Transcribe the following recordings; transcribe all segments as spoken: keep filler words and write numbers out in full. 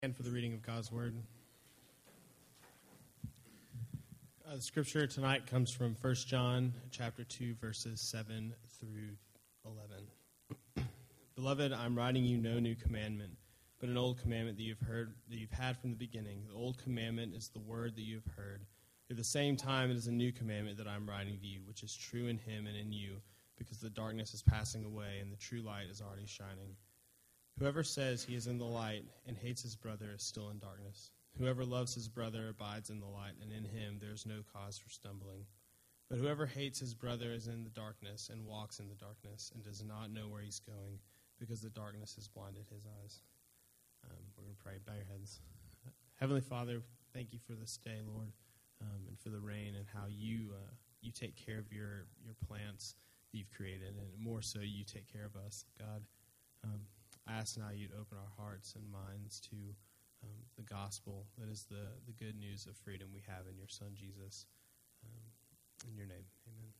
And for the reading of God's Word. Uh, the scripture tonight comes from First John chapter two, verses seven through eleven. Beloved, I'm writing you no new commandment, but an old commandment that you've heard, that you've had from the beginning. The old commandment is the word that you've heard. At the same time, it is a new commandment that I'm writing to you, which is true in him and in you, because the darkness is passing away and the true light is already shining. Whoever says he is in the light and hates his brother is still in darkness. Whoever loves his brother abides in the light, and in him there is no cause for stumbling. But whoever hates his brother is in the darkness and walks in the darkness and does not know where he's going, because the darkness has blinded his eyes. Um, we're going to pray. Bow your heads. Heavenly Father, thank you for this day, Lord, um, and for the rain and how you uh, you take care of your, your plants that you've created, and more so you take care of us, God. Um, I ask now you'd open our hearts and minds to um, the gospel that is the, the good news of freedom we have in your Son, Jesus. Um, in your name, amen.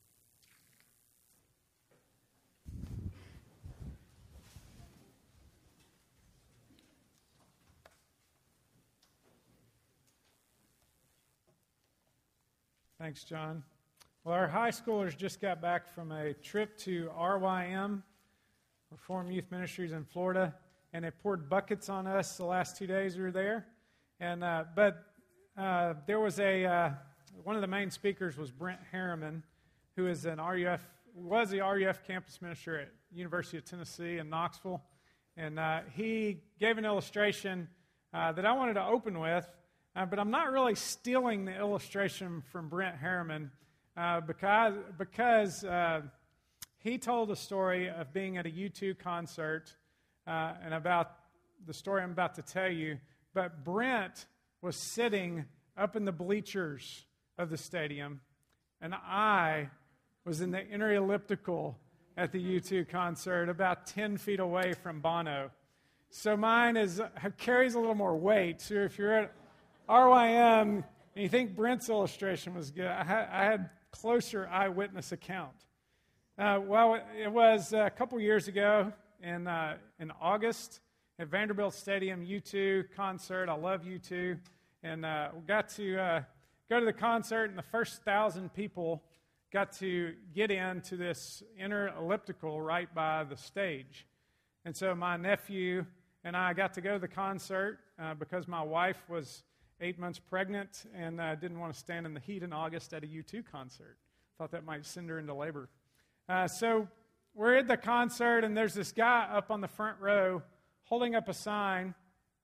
Thanks, John. Well, our high schoolers just got back from a trip to R Y M, Reformed Youth Ministries in Florida, and they poured buckets on us the last two days we were there. And uh, but uh, there was a uh, one of the main speakers was Brent Harriman, who is an R U F was the R U F campus minister at University of Tennessee in Knoxville, and uh, he gave an illustration uh, that I wanted to open with, uh, but I'm not really stealing the illustration from Brent Harriman uh, because because. Uh, He told a story of being at a U two concert uh, and about the story I'm about to tell you. But Brent was sitting up in the bleachers of the stadium, and I was in the inner elliptical at the U two concert about ten feet away from Bono. So mine is carries a little more weight. So if you're at R Y M and you think Brent's illustration was good, I had, I had closer eyewitness account. Uh, well, it was a couple years ago in uh, in August at Vanderbilt Stadium, U two concert. I love U two. And uh, we got to uh, go to the concert, and the first thousand people got to get into this inner elliptical right by the stage. And so my nephew and I got to go to the concert uh, because my wife was eight months pregnant and uh, didn't want to stand in the heat in August at a U two concert. Thought that might send her into labor. Uh, so we're at the concert, and there's this guy up on the front row holding up a sign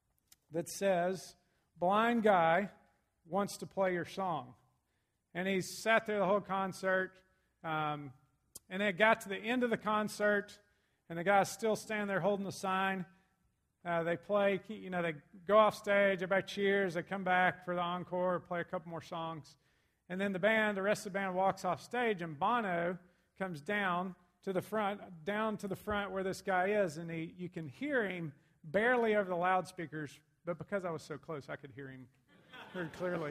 that says, "Blind guy wants to play your song." And he sat there the whole concert, um, and it got to the end of the concert, and the guy's still standing there holding the sign. Uh, they play, you know, they go off stage, everybody cheers, they come back for the encore, play a couple more songs. And then the band, the rest of the band walks off stage, and Bono comes down to the front, down to the front where this guy is, and he, you can hear him barely over the loudspeakers, but because I was so close, I could hear him very clearly.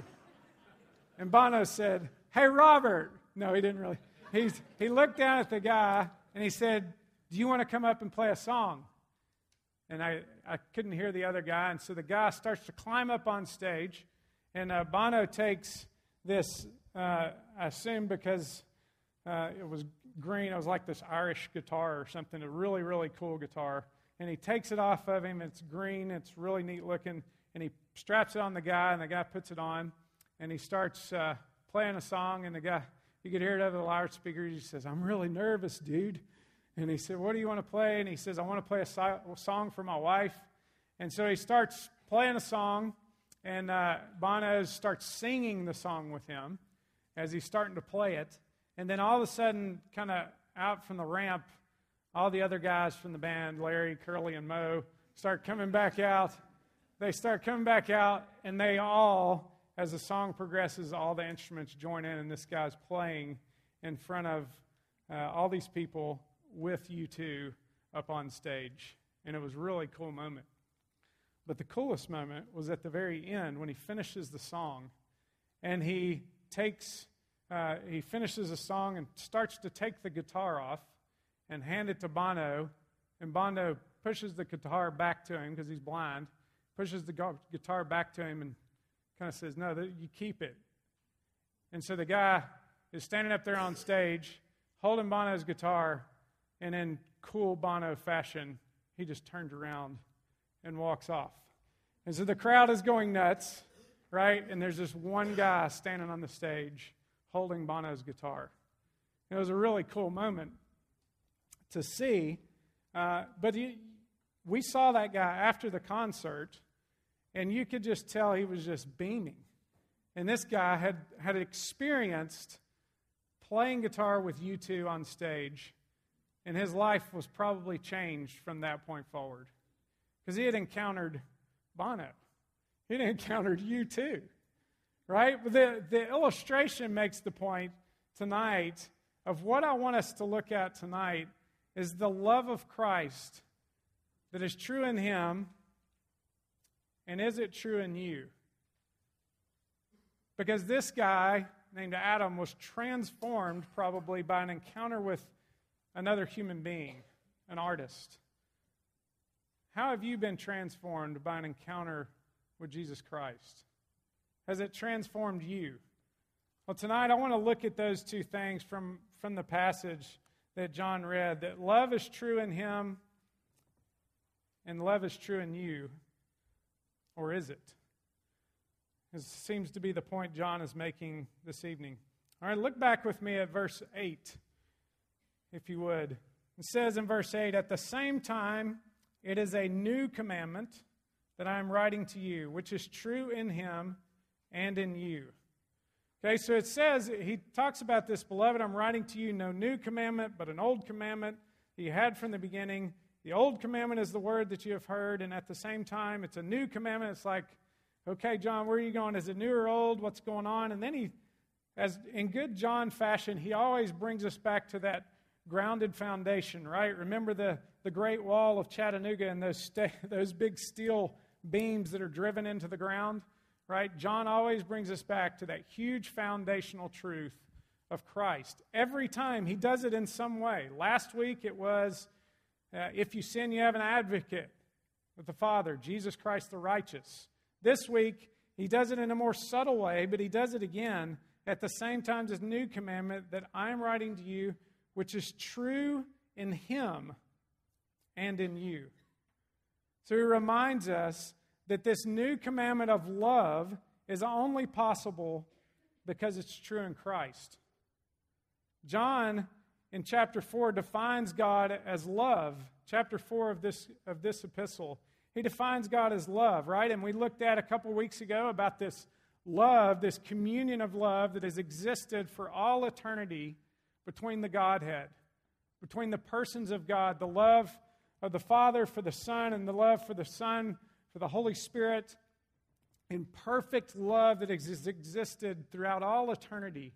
And Bono said, "Hey, Robert." No, he didn't really. He's, he looked down at the guy, and he said, "Do you want to come up and play a song?" And I, I couldn't hear the other guy, and so the guy starts to climb up on stage, and uh, Bono takes this, uh, I assume because Uh, it was green. It was like this Irish guitar or something, a really, really cool guitar. And he takes it off of him. It's green. It's really neat looking. And he straps it on the guy, and the guy puts it on. And he starts uh, playing a song, and the guy, you could hear it over the loudspeakers. He says, "I'm really nervous, dude." And he said, "What do you want to play?" And he says, "I want to play a, so- a song for my wife." And so he starts playing a song, and uh, Bono starts singing the song with him as he's starting to play it. And then all of a sudden, kind of out from the ramp, all the other guys from the band, Larry, Curly, and Mo, start coming back out. They start coming back out, and they all, as the song progresses, all the instruments join in, and this guy's playing in front of uh, all these people with U two up on stage. And it was a really cool moment. But the coolest moment was at the very end when he finishes the song, and he takes... Uh, he finishes a song and starts to take the guitar off and hand it to Bono, and Bono pushes the guitar back to him because he's blind, pushes the gu- guitar back to him and kind of says, no, th- you keep it. And so the guy is standing up there on stage, holding Bono's guitar, and in cool Bono fashion, he just turns around and walks off. And so the crowd is going nuts, right? And there's this one guy standing on the stage holding Bono's guitar. It was a really cool moment to see. Uh, but he, we saw that guy after the concert, and you could just tell he was just beaming. And this guy had, had experienced playing guitar with U two on stage, and his life was probably changed from that point forward. Because he had encountered Bono. He had encountered U two. Right? But the, the illustration makes the point tonight of what I want us to look at tonight is the love of Christ that is true in him, and is it true in you? Because this guy named Adam was transformed probably by an encounter with another human being, an artist. How have you been transformed by an encounter with Jesus Christ? Has it transformed you? Well, tonight I want to look at those two things from, from the passage that John read, that love is true in him and love is true in you. Or is it? This seems to be the point John is making this evening. All right, look back with me at verse eight, if you would. It says in verse eight, at the same time, it is a new commandment that I am writing to you, which is true in him and in you. Okay, so it says, he talks about this, beloved, I'm writing to you no new commandment, but an old commandment that you had from the beginning. The old commandment is the word that you have heard, and at the same time, it's a new commandment. It's like, okay, John, where are you going? Is it new or old? What's going on? And then he, as in good John fashion, he always brings us back to that grounded foundation, right? Remember the, the Great Wall of Chattanooga and those, sta- those big steel beams that are driven into the ground, right? John always brings us back to that huge foundational truth of Christ. Every time he does it in some way. Last week it was, uh, if you sin, you have an advocate with the Father, Jesus Christ the righteous. This week, he does it in a more subtle way, but he does it again at the same time as new commandment that I am writing to you, which is true in him and in you. So he reminds us that this new commandment of love is only possible because it's true in Christ. John, in chapter four, defines God as love. Chapter four of this, of this epistle. He defines God as love, right? And we looked at a couple weeks ago about this love, this communion of love that has existed for all eternity between the Godhead, between the persons of God, the love of the Father for the Son and the love for the Son for the Holy Spirit, in perfect love that has existed throughout all eternity.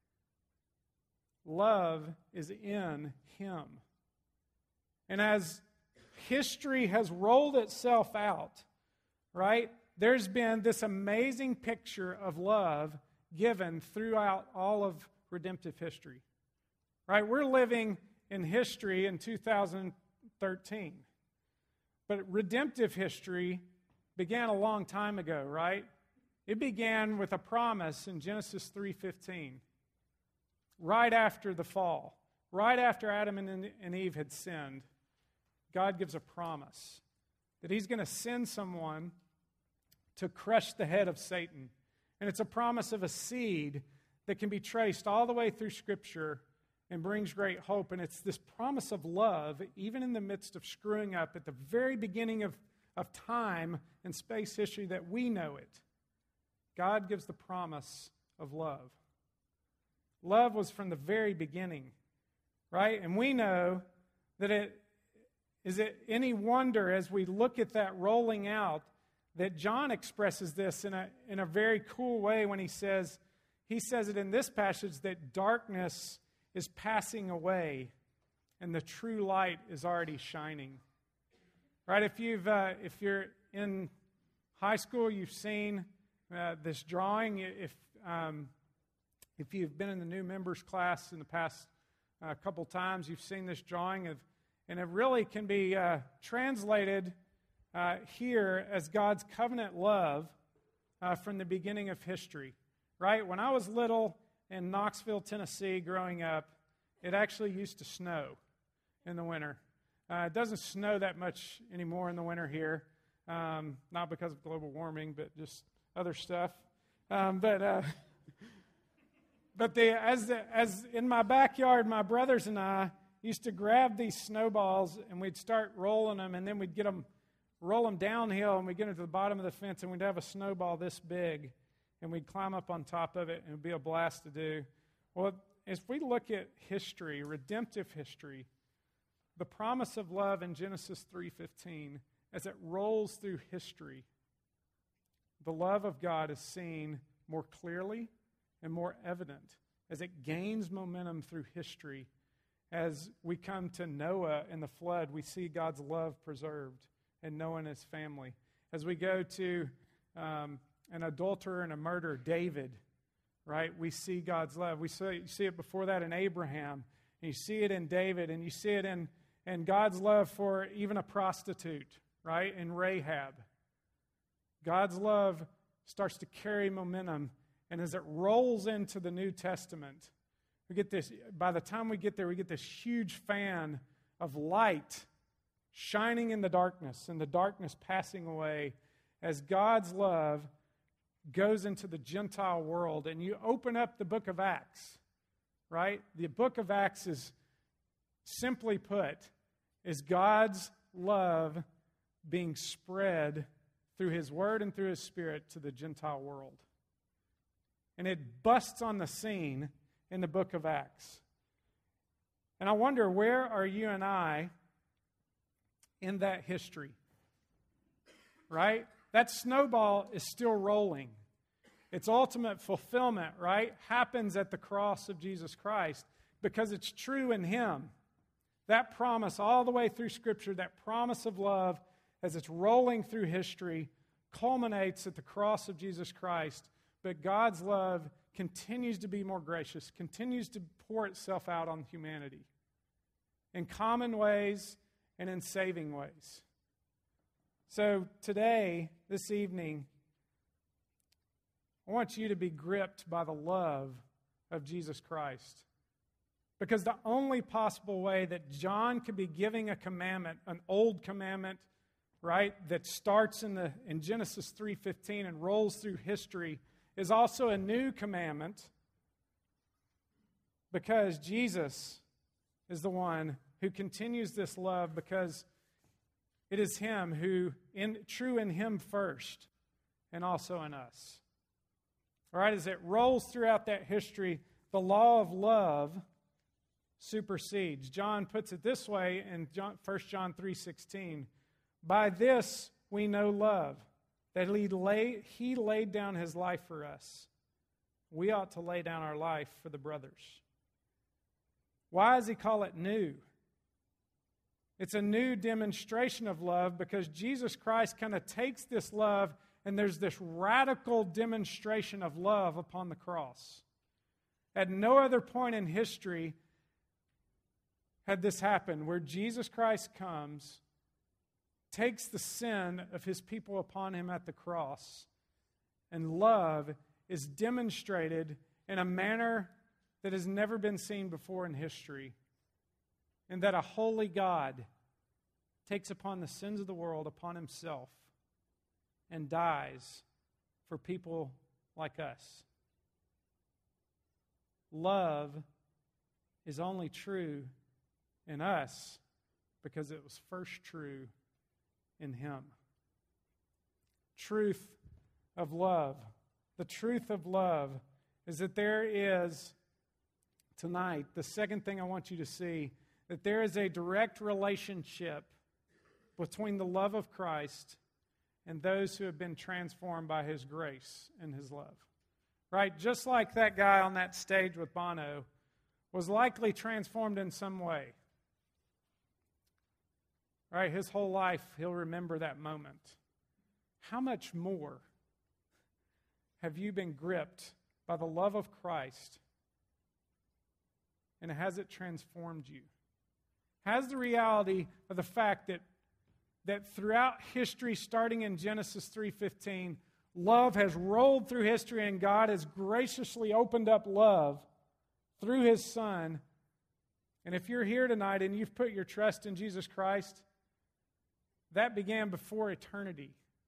Love is in him. And as history has rolled itself out, right? There's been this amazing picture of love given throughout all of redemptive history, right? We're living in history in two thousand thirteen, but redemptive history began a long time ago, right? It began with a promise in Genesis three fifteen, right after the fall, right after Adam and Eve had sinned. God gives a promise that he's going to send someone to crush the head of Satan. And it's a promise of a seed that can be traced all the way through Scripture and brings great hope. And it's this promise of love, even in the midst of screwing up at the very beginning of, of time and space history that we know it. God gives the promise of love. Love was from the very beginning, right? And we know that it Is it any wonder as we look at that rolling out that John expresses this in a, in a very cool way when he says, he says it in this passage that darkness is passing away and the true light is already shining. Right? If you've uh, if you're in high school, you've seen uh, this drawing. If um, if you've been in the new members class in the past uh, couple times, you've seen this drawing of. And it really can be uh, translated uh, here as God's covenant love uh, from the beginning of history, right? When I was little in Knoxville, Tennessee, growing up, it actually used to snow in the winter. Uh, it doesn't snow that much anymore in the winter here, um, not because of global warming, but just other stuff. Um, but uh, but the, as the, as in my backyard, my brothers and I used to grab these snowballs and we'd start rolling them, and then we'd get them, roll them downhill, and we'd get them to the bottom of the fence, and we'd have a snowball this big, and we'd climb up on top of it, and it would be a blast to do. Well, as we look at history, redemptive history, the promise of love in Genesis three fifteen, as it rolls through history, the love of God is seen more clearly and more evident as it gains momentum through history. As we come to Noah and the flood, we see God's love preserved in Noah and his family. As we go to um, an adulterer and a murderer, David, right? We see God's love. We see, you see it before that in Abraham, and you see it in David, and you see it in, in God's love for even a prostitute, right? In Rahab. God's love starts to carry momentum, and as it rolls into the New Testament, we get this, by the time we get there, we get this huge fan of light shining in the darkness, and the darkness passing away as God's love goes into the Gentile world. And you open up the book of Acts, right? The book of Acts is, simply put, is God's love being spread through his word and through his spirit to the Gentile world. And it busts on the scene in the book of Acts. And I wonder, where are you and I in that history? Right? That snowball is still rolling. Its ultimate fulfillment, right, happens at the cross of Jesus Christ because it's true in him. That promise all the way through Scripture, that promise of love, as it's rolling through history, culminates at the cross of Jesus Christ. But God's love continues to be more gracious, continues to pour itself out on humanity in common ways and in saving ways. So today, this evening, I want you to be gripped by the love of Jesus Christ. Because the only possible way that John could be giving a commandment, an old commandment, right, that starts in the in Genesis three fifteen and rolls through history, is also a new commandment, because Jesus is the one who continues this love, because it is him who, in true in him first, and also in us. All right, as it rolls throughout that history, the law of love supersedes. John puts it this way in First John three sixteen. By this we know love, that he, lay, he laid down his life for us. We ought to lay down our life for the brothers. Why does he call it new? It's a new demonstration of love because Jesus Christ kind of takes this love, and there's this radical demonstration of love upon the cross. At no other point in history had this happened, where Jesus Christ comes, takes the sin of his people upon him at the cross, and love is demonstrated in a manner that has never been seen before in history, and that a holy God takes upon the sins of the world upon himself and dies for people like us. Love is only true in us because it was first true in him. Truth of love. The truth of love is that there is, tonight, the second thing I want you to see, that there is a direct relationship between the love of Christ and those who have been transformed by his grace and his love. Right? Just like that guy on that stage with Bono was likely transformed in some way. Right? His whole life, he'll remember that moment. How much more have you been gripped by the love of Christ? And has it transformed you? Has the reality of the fact that that throughout history, starting in Genesis three fifteen, love has rolled through history and God has graciously opened up love through His Son. And if you're here tonight and you've put your trust in Jesus Christ, that began before eternity.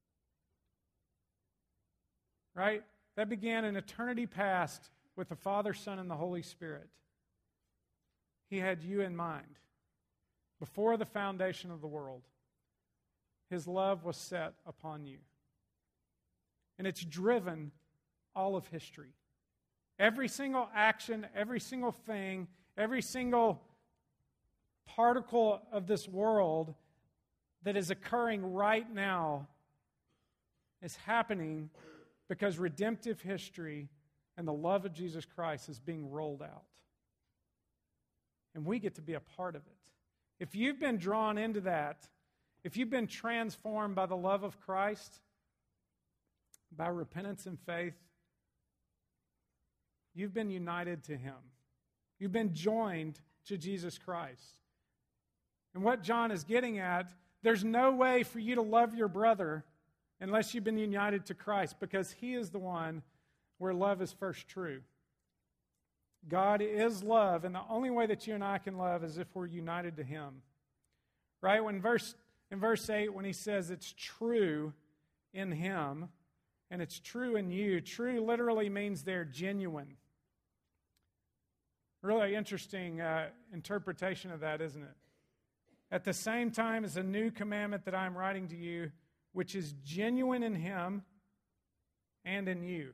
Right? That began in eternity past with the Father, Son, and the Holy Spirit. He had you in mind. Before the foundation of the world, His love was set upon you. And it's driven all of history. Every single action, every single thing, every single particle of this world that is occurring right now is happening because redemptive history and the love of Jesus Christ is being rolled out. And we get to be a part of it. If you've been drawn into that, if you've been transformed by the love of Christ, by repentance and faith, you've been united to Him. You've been joined to Jesus Christ. And what John is getting at, there's no way for you to love your brother unless you've been united to Christ, because He is the one where love is first true. God is love, and the only way that you and I can love is if we're united to Him. Right? When verse in verse eight, when he says it's true in Him, and it's true in you, true literally means they're genuine. Really interesting uh, interpretation of that, isn't it? At the same time as a new commandment that I'm writing to you, which is genuine in Him and in you.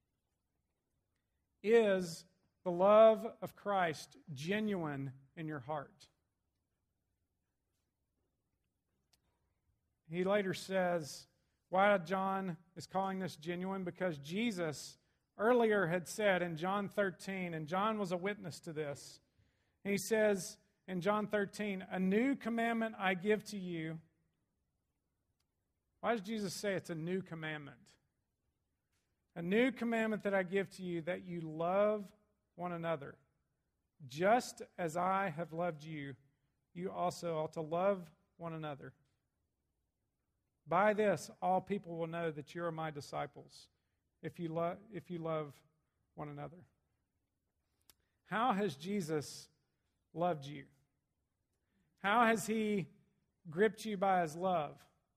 Is the love of Christ genuine in your heart? He later says, why John is calling this genuine? Because Jesus earlier had said in John thirteen, and John was a witness to this, he says in John thirteen, a new commandment I give to you. Why does Jesus say it's a new commandment? A new commandment that I give to you, that you love one another. Just as I have loved you, you also ought to love one another. By this, all people will know that you are my disciples, if you love, if you love one another. How has Jesus loved you? How has He gripped you by His love?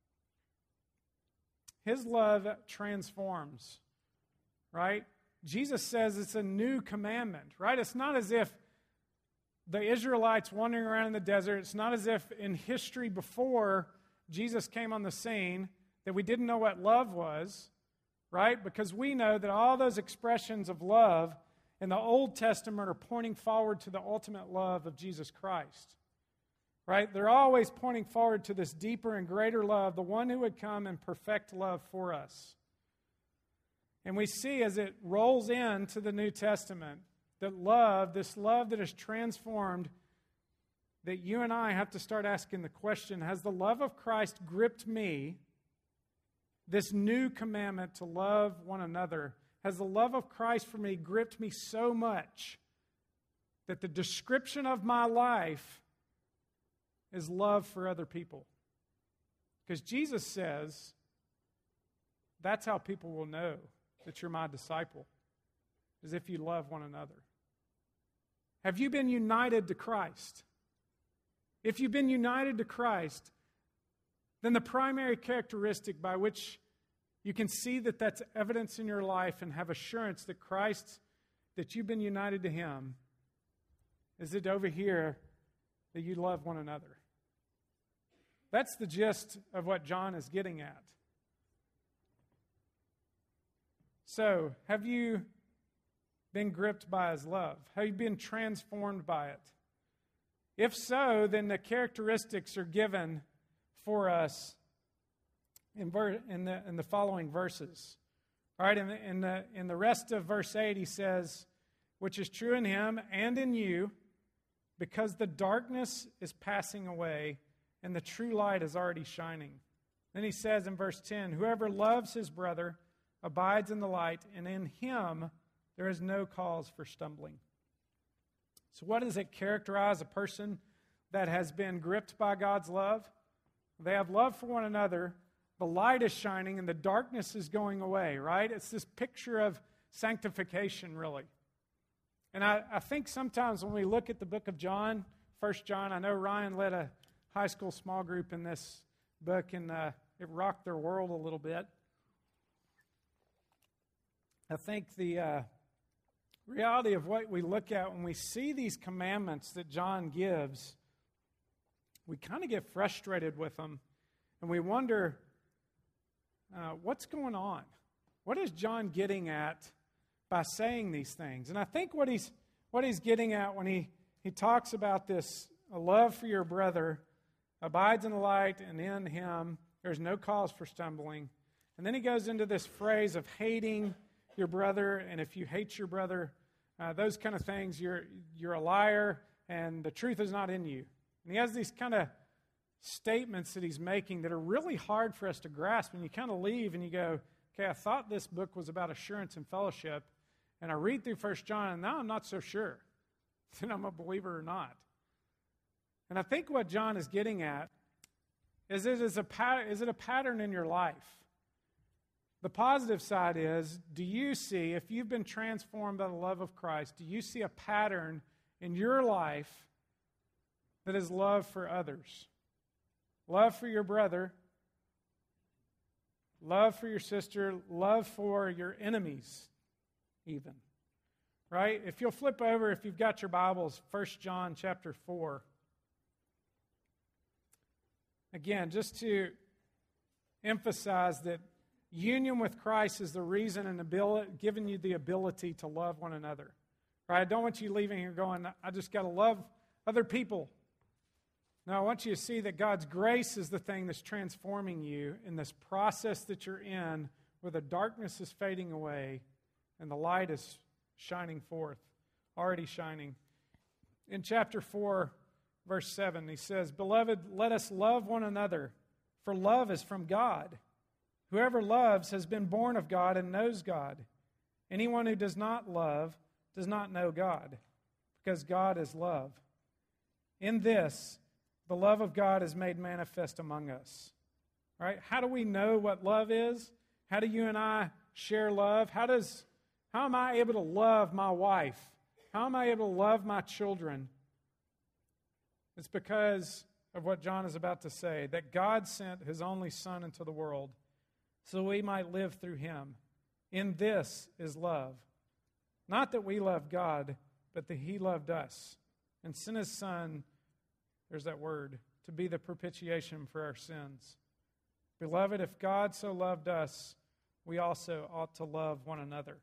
His love transforms, right? Jesus says it's a new commandment, right? It's not as if the Israelites wandering around in the desert, it's not as if in history before Jesus came on the scene that we didn't know what love was, right? Because we know that all those expressions of love in the Old Testament are pointing forward to the ultimate love of Jesus Christ, right? They're always pointing forward to this deeper and greater love, the one who would come and perfect love for us. And we see as it rolls into the New Testament that love, this love that is transformed, that you and I have to start asking the question, has the love of Christ gripped me, this new commandment to love one another? Has the love of Christ for me gripped me so much that the description of my life is love for other people? Because Jesus says that's how people will know that you're my disciple, is if you love one another. Have you been united to Christ? If you've been united to Christ, then the primary characteristic by which you can see that that's evidence in your life and have assurance that Christ, that you've been united to Him, is it over here that you love one another. That's the gist of what John is getting at. So, have you been gripped by His love? Have you been transformed by it? If so, then the characteristics are given for us in, ver- in, the, in the following verses. All right, in the, in, the, in the rest of verse eight, he says, which is true in Him and in you, because the darkness is passing away and the true light is already shining. Then he says in verse ten, whoever loves his brother abides in the light, and in him there is no cause for stumbling. So what does it characterize a person that has been gripped by God's love? They have love for one another. The light is shining and the darkness is going away, right? It's this picture of sanctification, really. And I, I think sometimes when we look at the book of John, First John, I know Ryan led a high school small group in this book, and uh, it rocked their world a little bit. I think the uh, reality of what we look at when we see these commandments that John gives, we kind of get frustrated with them, and we wonder, uh, what's going on? What is John getting at by saying these things? And I think what he's what he's getting at when he, he talks about this, a love for your brother, abides in the light, and in him there's no cause for stumbling. And then he goes into this phrase of hating your brother, and if you hate your brother, uh, those kind of things, you're you're a liar, and the truth is not in you. And he has these kind of statements that he's making that are really hard for us to grasp, and you kind of leave and you go, okay, I thought this book was about assurance and fellowship, and I read through First John, and now I'm not so sure that I'm a believer or not. And I think what John is getting at is it is a pat- is it a pattern in your life? The positive side is, do you see, if you've been transformed by the love of Christ, do you see a pattern in your life that is love for others? Love for your brother, love for your sister, love for your enemies, even. Right? If you'll flip over, if you've got your Bibles, First John chapter four. Again, just to emphasize that union with Christ is the reason and ability, giving you the ability to love one another. Right? I don't want you leaving here going, I just got to love other people. No, I want you to see that God's grace is the thing that's transforming you in this process that you're in, where the darkness is fading away and the light is shining forth, already shining. In chapter four, verse seven, he says, Beloved, let us love one another, for love is from God. Whoever loves has been born of God and knows God. Anyone who does not love does not know God, because God is love. In this, the love of God is made manifest among us. All right? How do we know what love is? How do you and I share love? How does how am I able to love my wife? How am I able to love my children? It's because of what John is about to say, that God sent his only Son into the world so we might live through him. In this is love. Not that we love God, but that he loved us and sent his Son, there's that word, to be the propitiation for our sins. Beloved, if God so loved us, we also ought to love one another.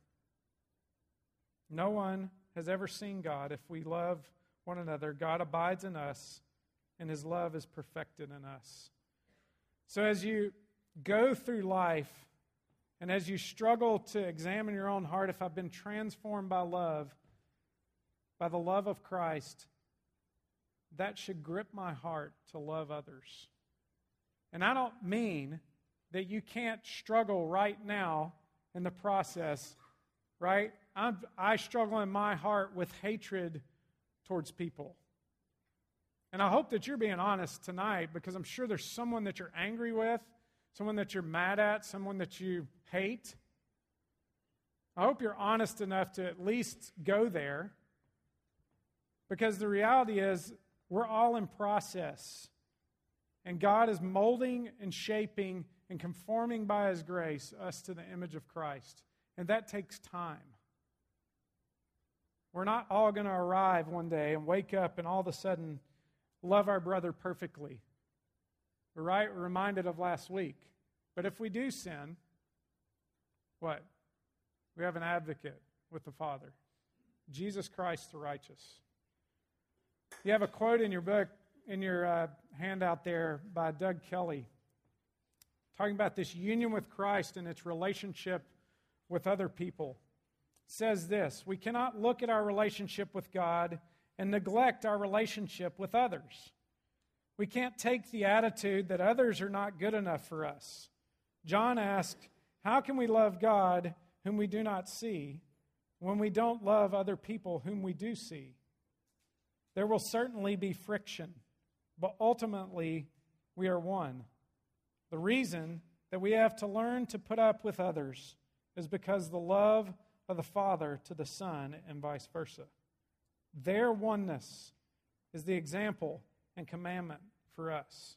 No one has ever seen God. If we love one another, God abides in us, and his love is perfected in us. So as you go through life, and as you struggle to examine your own heart, if I've been transformed by love, by the love of Christ, that should grip my heart to love others. And I don't mean that you can't struggle right now in the process, right? I'm, I struggle in my heart with hatred towards people. And I hope that you're being honest tonight, because I'm sure there's someone that you're angry with, someone that you're mad at, someone that you hate. I hope you're honest enough to at least go there, because the reality is we're all in process. And God is molding and shaping and conforming by his grace us to the image of Christ. And that takes time. We're not all going to arrive one day and wake up and all of a sudden love our brother perfectly. We're right, we're reminded of last week. But if we do sin, what? We have an advocate with the Father, Jesus Christ the righteous. You have a quote in your book, in your uh, handout there, by Doug Kelly, talking about this union with Christ and its relationship with other people. It says this: we cannot look at our relationship with God and neglect our relationship with others. We can't take the attitude that others are not good enough for us. John asked, how can we love God whom we do not see when we don't love other people whom we do see? There will certainly be friction, but ultimately we are one. The reason that we have to learn to put up with others is because the love of the Father to the Son and vice versa. Their oneness is the example and commandment for us.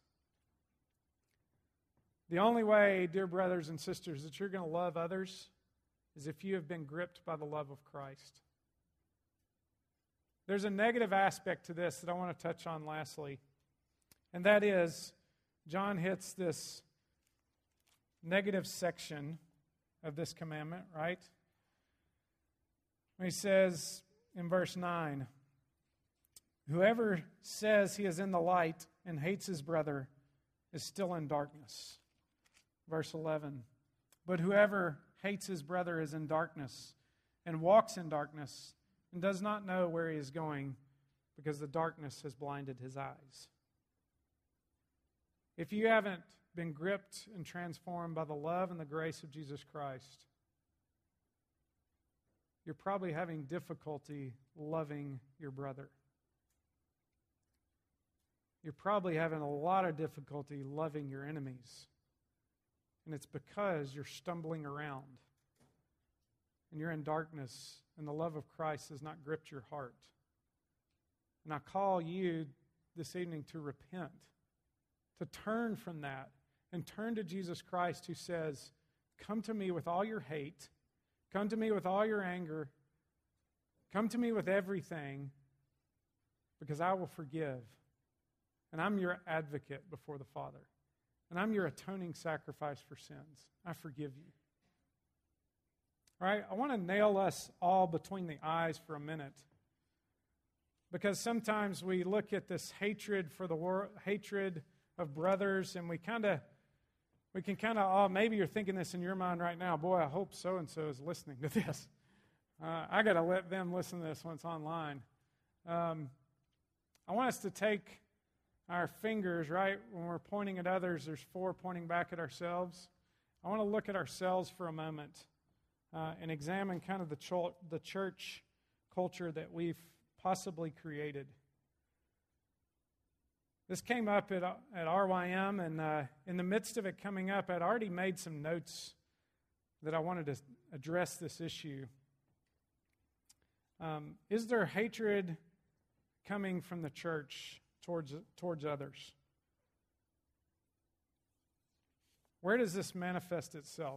The only way, dear brothers and sisters, that you're going to love others is if you have been gripped by the love of Christ. There's a negative aspect to this that I want to touch on lastly, and that is John hits this negative section of this commandment, right? He says in verse nine, whoever says he is in the light and hates his brother is still in darkness. Verse eleven, but whoever hates his brother is in darkness and walks in darkness and does not know where he is going because the darkness has blinded his eyes. If you haven't been gripped and transformed by the love and the grace of Jesus Christ, you're probably having difficulty loving your brother. You're probably having a lot of difficulty loving your enemies. And it's because you're stumbling around and you're in darkness and the love of Christ has not gripped your heart. And I call you this evening to repent, to turn from that and turn to Jesus Christ who says, come to me with all your hate, come to me with all your anger, come to me with everything because I will forgive. And I'm your advocate before the Father. And I'm your atoning sacrifice for sins. I forgive you. All right, I want to nail us all between the eyes for a minute. Because sometimes we look at this hatred for the world, hatred of brothers, and we kind of, we can kind of, oh, maybe you're thinking this in your mind right now. Boy, I hope so-and-so is listening to this. Uh, I got to let them listen to this when it's online. Um, I want us to take our fingers, right, when we're pointing at others, there's four pointing back at ourselves. I want to look at ourselves for a moment uh, and examine kind of the, ch- the church culture that we've possibly created. This came up at, at R Y M, and uh, in the midst of it coming up, I'd already made some notes that I wanted to address this issue. Um, is there hatred coming from the church towards towards others? Where does this manifest itself?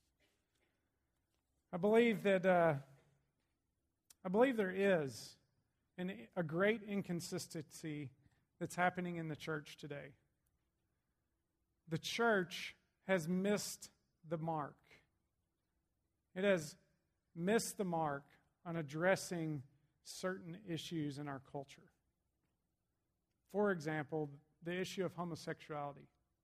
I believe that uh, I believe there is an, a great inconsistency that's happening in the church today. The church has missed the mark. It has missed the mark on addressing certain issues in our culture. For example, the issue of homosexuality.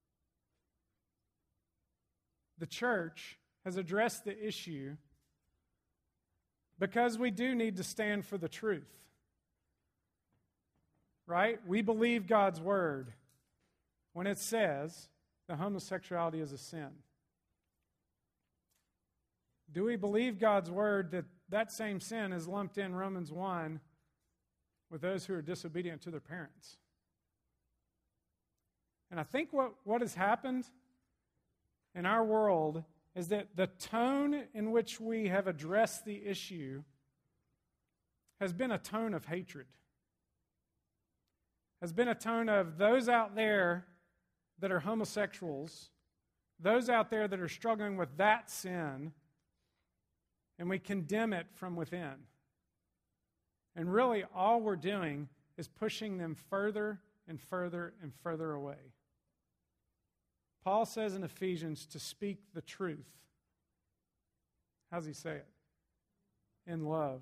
The church has addressed the issue because we do need to stand for the truth. Right? We believe God's word when it says that homosexuality is a sin. Do we believe God's word that that same sin is lumped in Romans one with those who are disobedient to their parents? And I think what, what has happened in our world is that the tone in which we have addressed the issue has been a tone of hatred. Has been a tone of those out there that are homosexuals, those out there that are struggling with that sin, and we condemn it from within. And really all we're doing is pushing them further and further and further away. Paul says in Ephesians to speak the truth. How does he say it? In love.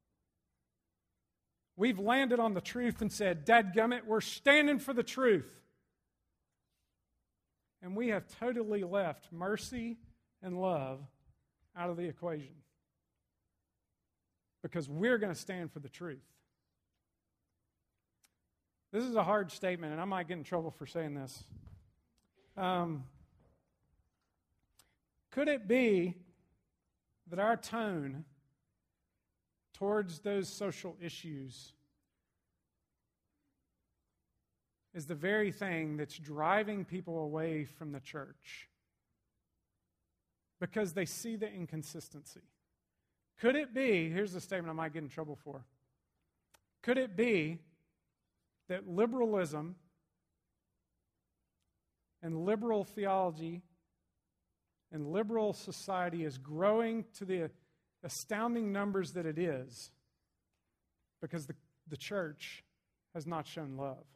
We've landed on the truth and said, dadgummit, we're standing for the truth. And we have totally left mercy and love out of the equation. Because we're going to stand for the truth. This is a hard statement, and I might get in trouble for saying this. Um, could it be that our tone towards those social issues is the very thing that's driving people away from the church because they see the inconsistency. Could it be, here's the statement I might get in trouble for. Could it be that liberalism and liberal theology and liberal society is growing to the astounding numbers that it is because the, the church has not shown love?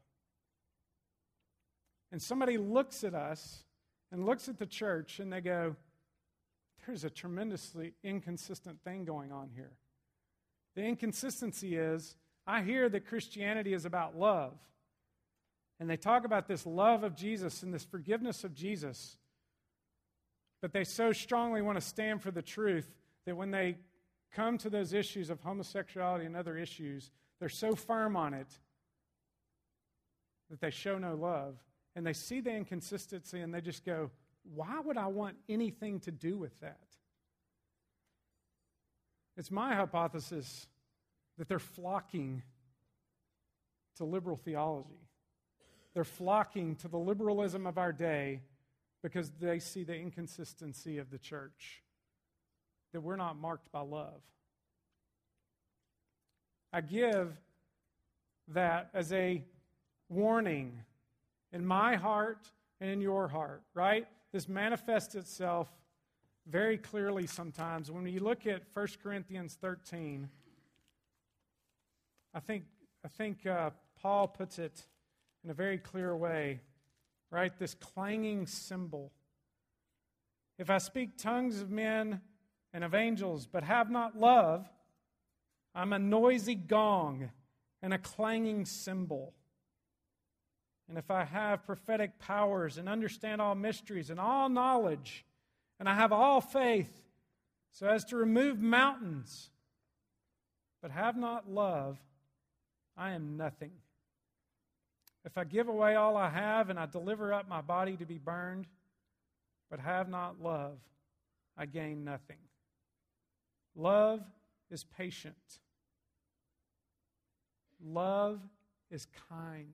And somebody looks at us and looks at the church and they go, there's a tremendously inconsistent thing going on here. The inconsistency is, I hear that Christianity is about love. And they talk about this love of Jesus and this forgiveness of Jesus. But they so strongly want to stand for the truth that when they come to those issues of homosexuality and other issues, they're so firm on it that they show no love. And they see the inconsistency and they just go, why would I want anything to do with that? It's my hypothesis that they're flocking to liberal theology. They're flocking to the liberalism of our day because they see the inconsistency of the church, that we're not marked by love. I give that as a warning in my heart and in your heart, right? This manifests itself very clearly sometimes. When you look at First Corinthians thirteen, I think, I think uh, Paul puts it in a very clear way, right? This clanging cymbal. If I speak tongues of men and of angels, but have not love, I'm a noisy gong and a clanging cymbal. And if I have prophetic powers and understand all mysteries and all knowledge, and I have all faith so as to remove mountains, but have not love, I am nothing. If I give away all I have and I deliver up my body to be burned, but have not love, I gain nothing. Love is patient. Love is kind.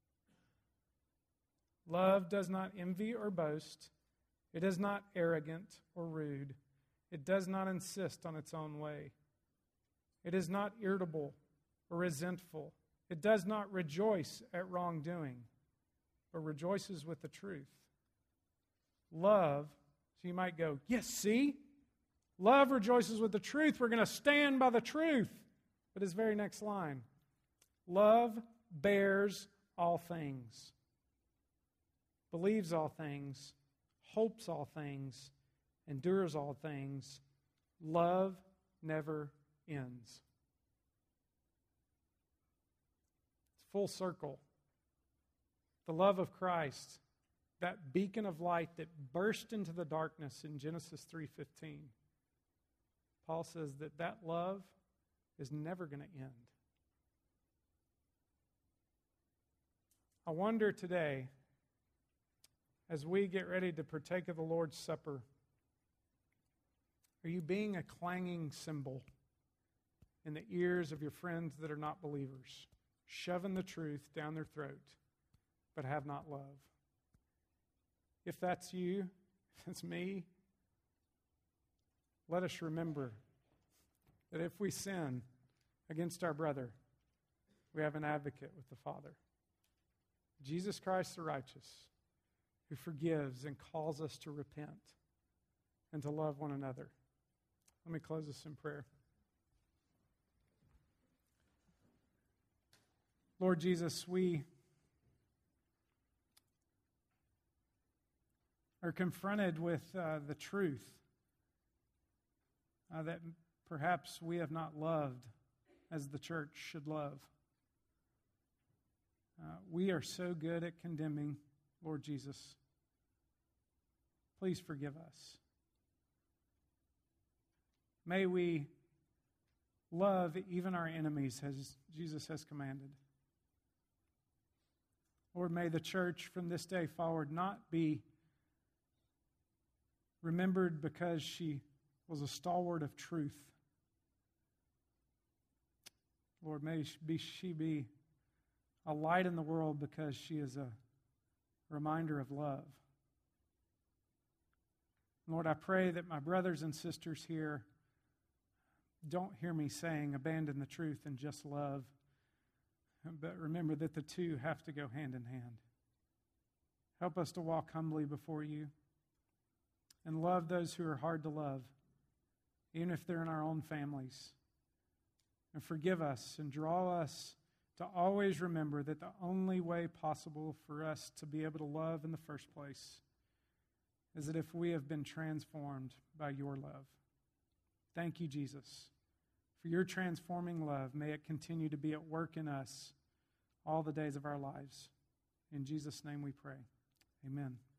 Love does not envy or boast. It is not arrogant or rude. It does not insist on its own way. It is not irritable or resentful. It does not rejoice at wrongdoing, but rejoices with the truth. Love, so you might go, yes, see? Love rejoices with the truth. We're going to stand by the truth. But his very next line, love bears all things, believes all things, hopes all things, endures all things. Love never ends. It's full circle. The love of Christ, that beacon of light that burst into the darkness in Genesis three fifteen. Paul says that that love is never going to end. I wonder today, as we get ready to partake of the Lord's Supper, are you being a clanging cymbal in the ears of your friends that are not believers, shoving the truth down their throat, but have not love? If that's you, if it's me, let us remember that if we sin against our brother, we have an advocate with the Father. Jesus Christ the righteous, who forgives and calls us to repent and to love one another. Let me close this in prayer. Lord Jesus, we are confronted with uh, the truth uh, that perhaps we have not loved as the church should love. Uh, we are so good at condemning, Lord Jesus. Please forgive us. May we love even our enemies as Jesus has commanded. Lord, may the church from this day forward not be remembered because she was a stalwart of truth. Lord, may she be, she be a light in the world because she is a reminder of love. Lord, I pray that my brothers and sisters here don't hear me saying abandon the truth and just love, but remember that the two have to go hand in hand. Help us to walk humbly before you and love those who are hard to love, even if they're in our own families. And forgive us and draw us to always remember that the only way possible for us to be able to love in the first place is that if we have been transformed by your love. Thank you, Jesus, for your transforming love. May it continue to be at work in us all the days of our lives. In Jesus' name we pray. Amen.